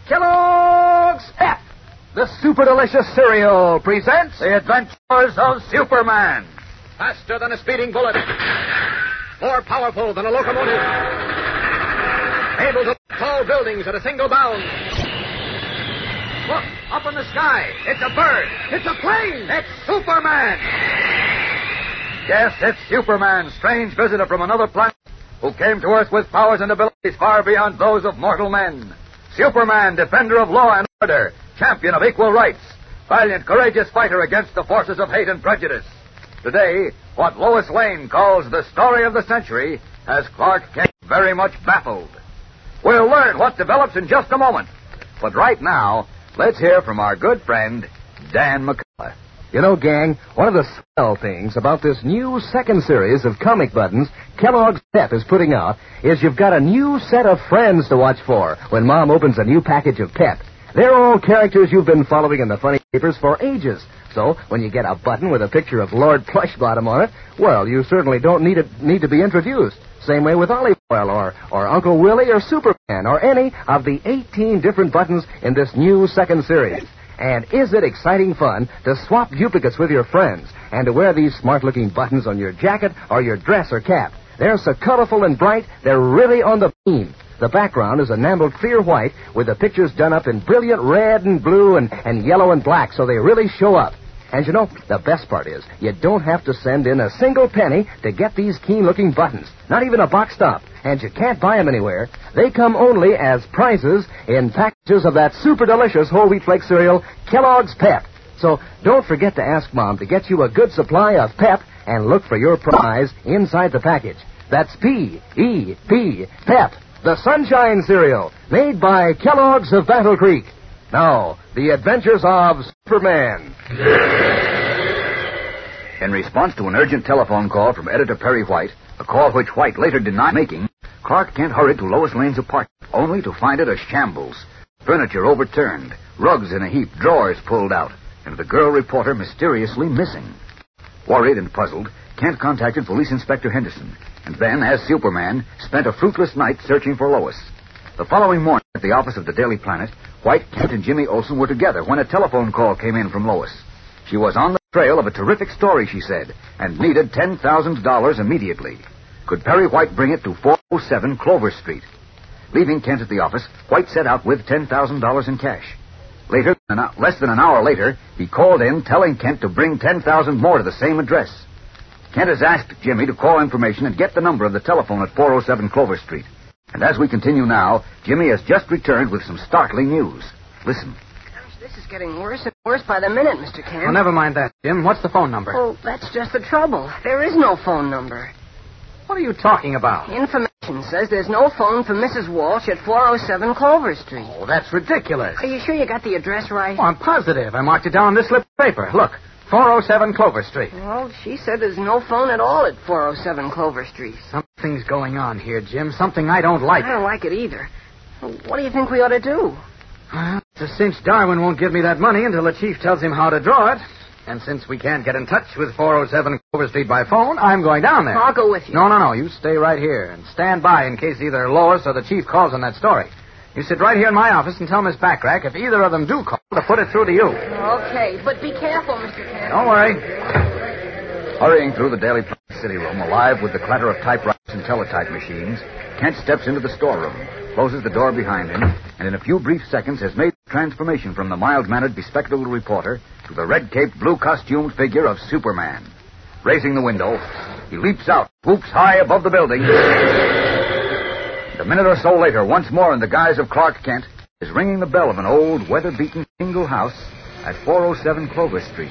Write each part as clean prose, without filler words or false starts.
Kellogg's Pep, the super delicious cereal, presents The Adventures of Superman. Faster than a speeding bullet. More powerful than a locomotive. Able to tall buildings at a single bound. Look, up in the sky. It's a bird. It's a plane. It's Superman. Yes, it's Superman, strange visitor from another planet, who came to Earth with powers and abilities far beyond those of mortal men. Superman, defender of law and order, champion of equal rights, valiant, courageous fighter against the forces of hate and prejudice. Today, what Lois Lane calls the story of the century has Clark Kent very much baffled. We'll learn what develops in just a moment. But right now, let's hear from our good friend, Dan McCullough. You know, gang, one of the swell things about this new second series of comic buttons Kellogg's Pep is putting out is you've got a new set of friends to watch for when Mom opens a new package of Pep. They're all characters you've been following in the funny papers for ages. So, when you get a button with a picture of Lord Plushbottom on it, well, you certainly don't need to be introduced. Same way with Olive Oil or Uncle Willie or Superman or any of the 18 different buttons in this new second series. And is it exciting fun to swap duplicates with your friends and to wear these smart-looking buttons on your jacket or your dress or cap? They're so colorful and bright, they're really on the theme. The background is enameled clear white with the pictures done up in brilliant red and blue and yellow and black, so they really show up. And you know, the best part is, you don't have to send in a single penny to get these keen-looking buttons, not even a box top, and you can't buy them anywhere. They come only as prizes in packages of that super delicious whole wheat flake cereal, Kellogg's Pep. So don't forget to ask Mom to get you a good supply of Pep and look for your prize inside the package. That's P-E-P, Pep, the Sunshine Cereal, made by Kellogg's of Battle Creek. Now, the adventures of Superman. In response to an urgent telephone call from Editor Perry White, a call which White later denied making, Clark Kent hurried to Lois Lane's apartment, only to find it a shambles. Furniture overturned, rugs in a heap, drawers pulled out, and the girl reporter mysteriously missing. Worried and puzzled, Kent contacted Police Inspector Henderson, and then, as Superman, spent a fruitless night searching for Lois. The following morning, at the office of the Daily Planet, White, Kent, and Jimmy Olsen were together when a telephone call came in from Lois. She was on the trail of a terrific story, she said, and needed $10,000 immediately. Could Perry White bring it to 407 Clover Street? Leaving Kent at the office, White set out with $10,000 in cash. Later, less than an hour later, he called in telling Kent to bring $10,000 more to the same address. Kent has asked Jimmy to call information and get the number of the telephone at 407 Clover Street. And as we continue now, Jimmy has just returned with some startling news. Listen. Gosh, this is getting worse and worse by the minute, Mr. Kent. Well, never mind that, Jim. What's the phone number? Oh, that's just the trouble. There is no phone number. What are you talking about? Information says there's no phone for Mrs. Walsh at 407 Clover Street. Oh, that's ridiculous. Are you sure you got the address right? Oh, I'm positive. I marked it down on this slip of paper. Look, 407 Clover Street. Well, she said there's no phone at all at 407 Clover Street. Something's going on here, Jim. Something I don't like. I don't like it either. What do you think we ought to do? Well, it's a cinch Darwin won't give me that money until the chief tells him how to draw it. And since we can't get in touch with 407 Clover Street by phone, I'm going down there. I'll go with you. No. You stay right here and stand by in case either Lois or the chief calls on that story. You sit right here in my office and tell Miss Backrack if either of them do call to put it through to you. Okay, but be careful, Mr. Kent. Don't worry. Hurrying through the Daily Planet city room, alive with the clatter of typewriters and teletype machines, Kent steps into the storeroom, closes the door behind him, and in a few brief seconds has made the transformation from the mild-mannered, bespectacled reporter to the red-caped, blue-costumed figure of Superman. Raising the window, he leaps out, whoops high above the building. A minute or so later, once more in the guise of Clark Kent, is ringing the bell of an old, weather-beaten single house at 407 Clover Street.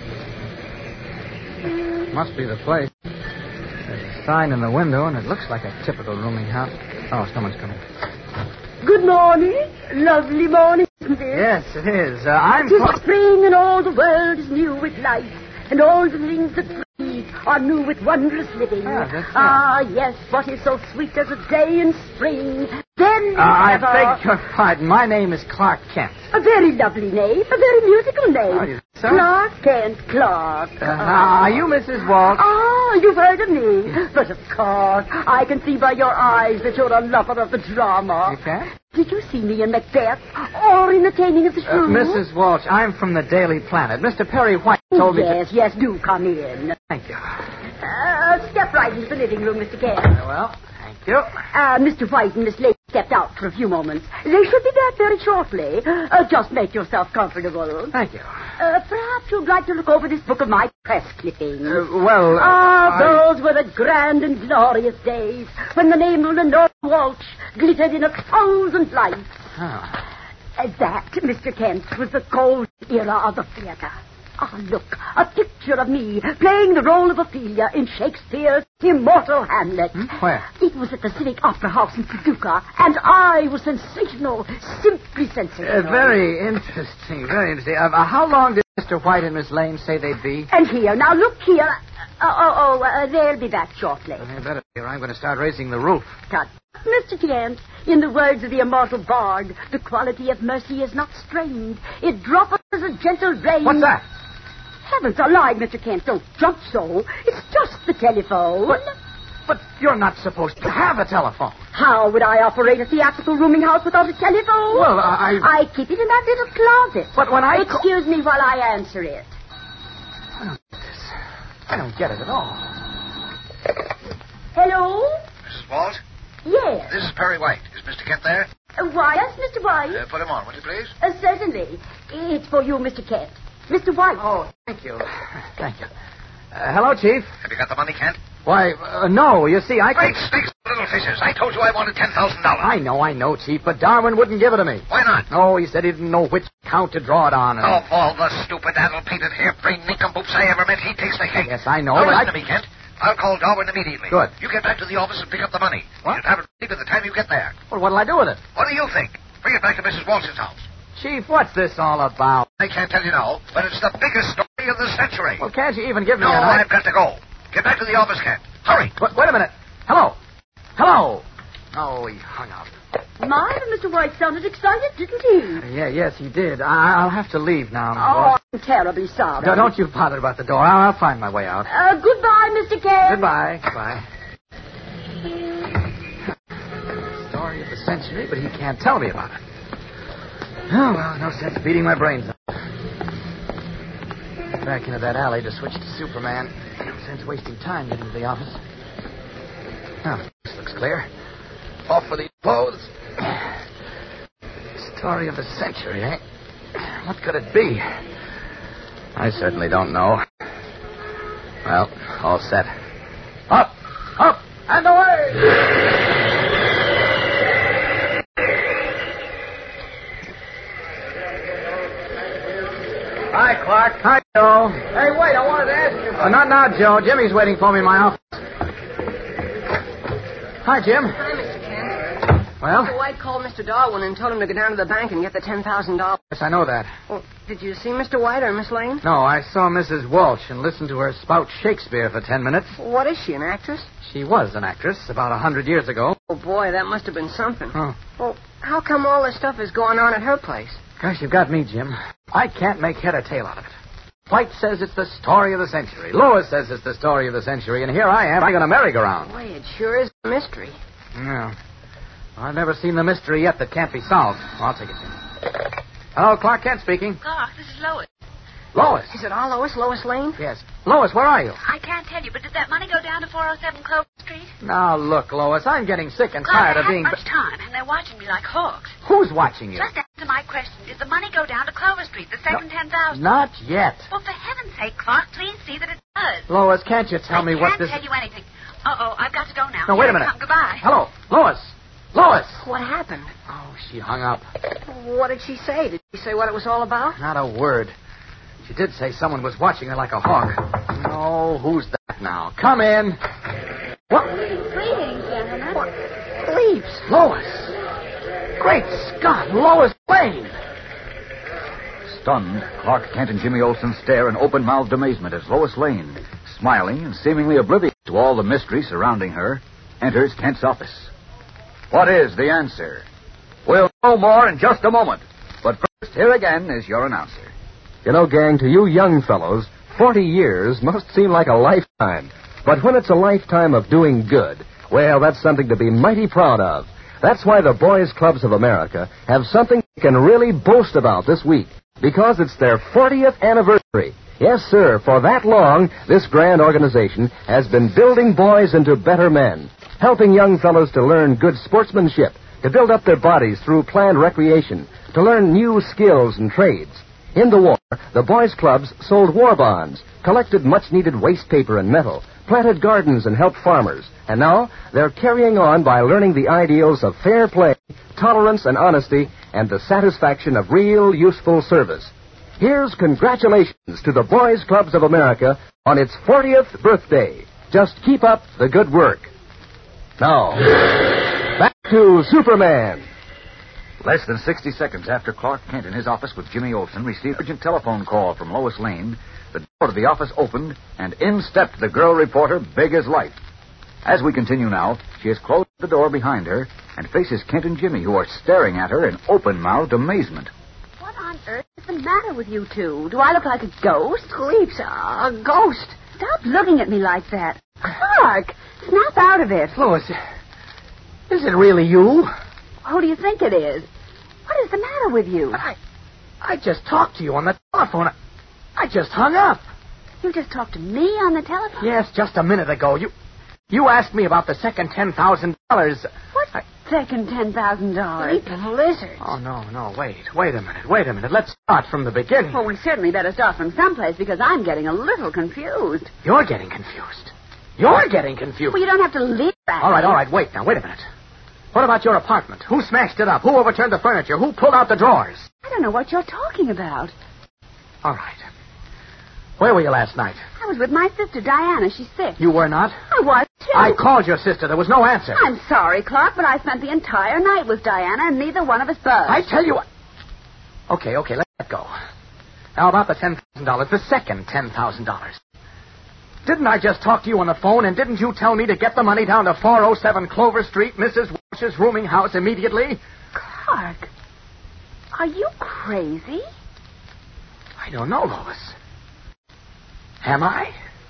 Must be the place. There's a sign in the window, and it looks like a typical rooming house. Oh, someone's coming. Good morning. Lovely morning, isn't it? Yes, it is. I'm... 'Tis spring, and all the world is new with life, and all the things that breathe are new with wondrous living. Yes, what is so sweet as a day in spring? Then I beg your pardon. My name is Clark Kent. A very lovely name, a very musical name. Oh, you sir? Clark Kent, Clark. Are you Mrs. Walsh? Ah, you've heard of me. But of course, I can see by your eyes that you're a lover of the drama. You can? Did you see me in Macbeth or in The Taming of the Shrew? Mrs. Walsh, I'm from the Daily Planet. Mr. Perry White told me to... Yes, do come in. Thank you. Step right into the living room, Mr. Kent. Well, thank you. Mr. White and Miss Lake stepped out for a few moments. They should be back very shortly. Just make yourself comfortable. Thank you. Perhaps you'd like to look over this book of my press clippings. Those Those were the grand and glorious days when the name of Lenore Walsh glittered in 1,000 lights. Oh. That, Mr. Kent, was the gold era of the theater. Look, a picture of me playing the role of Ophelia in Shakespeare's immortal Hamlet. Where? It was at the Civic Opera House in Paducah, and I was sensational, simply sensational. Very interesting, very interesting. How long did Mr. White and Miss Lane say they'd be? And here, now look here. They'll be back shortly. They better be, or I'm going to start raising the roof. Tut. Mr. Kent, in the words of the immortal bard, the quality of mercy is not strained. It droppeth as a gentle rain. What's that? Heavens alive, Mr. Kent, don't jump so. It's just the telephone. But you're not supposed to have a telephone. How would I operate a theatrical rooming house without a telephone? Well, I keep it in that little closet. But when I... Excuse me while I answer it. I don't get it at all. Hello? Mrs. Walsh? Yes. This is Perry White. Is Mr. Kent there? Why, yes, Mr. White. Put him on, will you, please? Certainly. It's for you, Mr. Kent. Mr. White. Oh, thank you. Thank you. Hello, Chief. Have you got the money, Kent? Why, no, you see, I... Great snakes, little fishes. I told you I wanted $10,000. I know, Chief, but Darwin wouldn't give it to me. Why not? No, he said he didn't know which account to draw it on. And... Of all the stupid, addle-pated, hair-brained nincompoops I ever met, he takes the cake. Yes, I know. Now, listen to me, Kent. I'll call Darwin immediately. Good. You get back to the office and pick up the money. What? You'll have it ready by the time you get there. Well, what'll I do with it? What do you think? Bring it back to Mrs. Walsh's house. Chief, what's this all about? I can't tell you now, but it's the biggest story of the century. Well, can't you even give me No, an... I've got to go. Get back to the office, Kent. Hurry. Wait a minute. Hello. Oh, he hung up. My, Mr. White sounded excited, didn't he? Yes, he did. I'll have to leave now. Oh, I'm terribly sorry. No, don't you bother about the door. I'll find my way out. Goodbye, Mr. Kent. Goodbye. Story of the century, but he can't tell me about it. Oh, well, no sense beating my brains out. Back into that alley to switch to Superman. No sense wasting time getting to the office. Oh, this looks clear. Off with these clothes. Story of the century, eh? What could it be? I certainly don't know. Well, all set. Up, and away! Hi, Clark. Hi, Joe. Hey, wait, I wanted to ask you... not now, Joe. Jimmy's waiting for me in my office. Hi, Jim. Hi, Mr. Kent. Well? Mr. White called Mr. Darwin and told him to go down to the bank and get the $10,000. Yes, I know that. Well, did you see Mr. White or Miss Lane? No, I saw Mrs. Walsh and listened to her spout Shakespeare for 10 minutes. What is she, an actress? She was an actress about 100 years ago. Oh, boy, that must have been something. Oh. Well, how come all this stuff is going on at her place? Gosh, you've got me, Jim. I can't make head or tail out of it. White says it's the story of the century. Lois says it's the story of the century. And here I am, I'm on a merry-go-round. Boy, it sure is a mystery. No. I've never seen the mystery yet that can't be solved. I'll take it, Jim. Hello, Clark Kent speaking. Clark, this is Lois. Lois. Is it all Lois Lane? Yes. Lois, where are you? I can't tell you, but did that money go down to 407 Clover Street? Now, look, Lois, I'm getting sick and Clark, tired of I being... haven't much time, and they're watching me like hawks. Who's watching you? Just answer my question. Did the money go down to Clover Street, the second 10,000? Not yet. Well, for heaven's sake, Clark, please see that it does. Lois, can't you tell me what this... I can't tell you anything. Uh-oh, I've got to go now. No, wait a Here I minute. come. Goodbye. Hello, Lois. Lois! What happened? Oh, she hung up. What did she say? Did she say what it was all about? Not a word. She did say someone was watching her like a hawk. Oh, who's that now? Come in. What? Greetings, gentlemen. What? Leaves. Lois. Great Scott, Lois Lane. Stunned, Clark Kent and Jimmy Olsen stare in open-mouthed amazement as Lois Lane, smiling and seemingly oblivious to all the mystery surrounding her, enters Kent's office. What is the answer? We'll know more in just a moment. But first, here again is your announcer. You know, gang, to you young fellows, 40 years must seem like a lifetime. But when it's a lifetime of doing good, well, that's something to be mighty proud of. That's why the Boys Clubs of America have something they can really boast about this week, because it's their 40th anniversary. Yes, sir, for that long, this grand organization has been building boys into better men, helping young fellows to learn good sportsmanship, to build up their bodies through planned recreation, to learn new skills and trades. In the war, the boys' clubs sold war bonds, collected much-needed waste paper and metal, planted gardens and helped farmers. And now they're carrying on by learning the ideals of fair play, tolerance and honesty, and the satisfaction of real, useful service. Here's congratulations to the Boys Clubs of America on its 40th birthday. Just keep up the good work. Now, back to Superman. Less than 60 seconds after Clark Kent in his office with Jimmy Olsen received an urgent telephone call from Lois Lane, the door to the office opened, and in stepped the girl reporter, big as life. As we continue now, she has closed the door behind her and faces Kent and Jimmy, who are staring at her in open-mouthed amazement. What on earth is the matter with you two? Do I look like a ghost? Creeps, a ghost. Stop looking at me like that. Clark, snap out of it. Lois, is it really you? Who do you think it is? What is the matter with you? I just talked to you on the telephone. I just hung up. You just talked to me on the telephone? Yes, just a minute ago. You asked me about the second $10,000. What second $10,000? Sleeping lizards. Oh, no, wait a minute. Let's start from the beginning. Well, we certainly better start from someplace because I'm getting a little confused. You're getting confused. Well, you don't have to leave that. All right, wait a minute. What about your apartment? Who smashed it up? Who overturned the furniture? Who pulled out the drawers? I don't know what you're talking about. All right. Where were you last night? I was with my sister, Diana. She's sick. You were not? I was, too. I called your sister. There was no answer. I'm sorry, Clark, but I spent the entire night with Diana, and neither one of us buzzed. I tell you what. Okay, let that go. Now, about the $10,000, the second $10,000. Didn't I just talk to you on the phone, and didn't you tell me to get the money down to 407 Clover Street, Mrs. Walsh's rooming house, immediately? Clark, are you crazy? I don't know, Lois. Am I?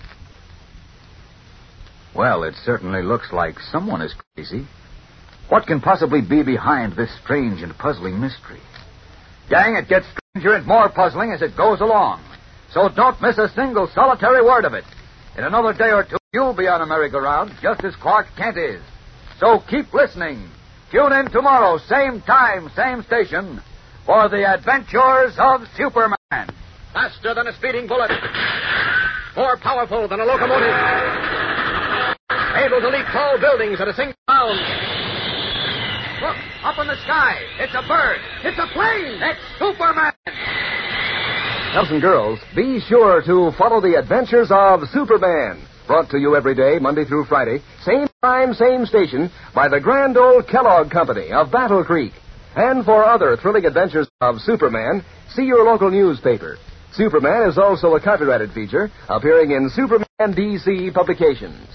Well, it certainly looks like someone is crazy. What can possibly be behind this strange and puzzling mystery? Gang, it gets stranger and more puzzling as it goes along. So don't miss a single solitary word of it. In another day or two, you'll be on a merry-go-round, just as Clark Kent is. So keep listening. Tune in tomorrow, same time, same station, for the adventures of Superman. Faster than a speeding bullet. More powerful than a locomotive. Able to leap tall buildings at a single bound. Look, up in the sky. It's a bird. It's a plane. It's Superman. Girls and girls, be sure to follow the adventures of Superman. Brought to you every day, Monday through Friday, same time, same station, by the grand old Kellogg Company of Battle Creek. And for other thrilling adventures of Superman, see your local newspaper. Superman is also a copyrighted feature appearing in Superman DC publications.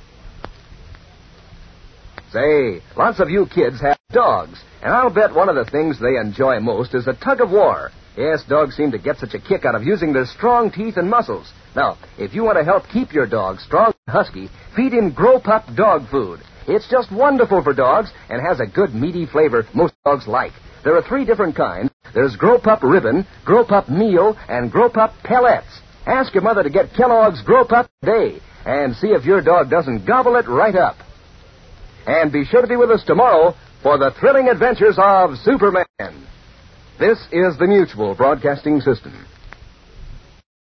Say, lots of you kids have dogs, and I'll bet one of the things they enjoy most is a tug of war. Yes, dogs seem to get such a kick out of using their strong teeth and muscles. Now, if you want to help keep your dog strong and husky, feed him Grow Pup dog food. It's just wonderful for dogs and has a good meaty flavor most dogs like. There are 3 different kinds. There's Grow Pup Ribbon, Grow Pup Meal, and Grow Pup Pellets. Ask your mother to get Kellogg's Grow Pup today and see if your dog doesn't gobble it right up. And be sure to be with us tomorrow for the thrilling adventures of Superman. This is the Mutual Broadcasting System.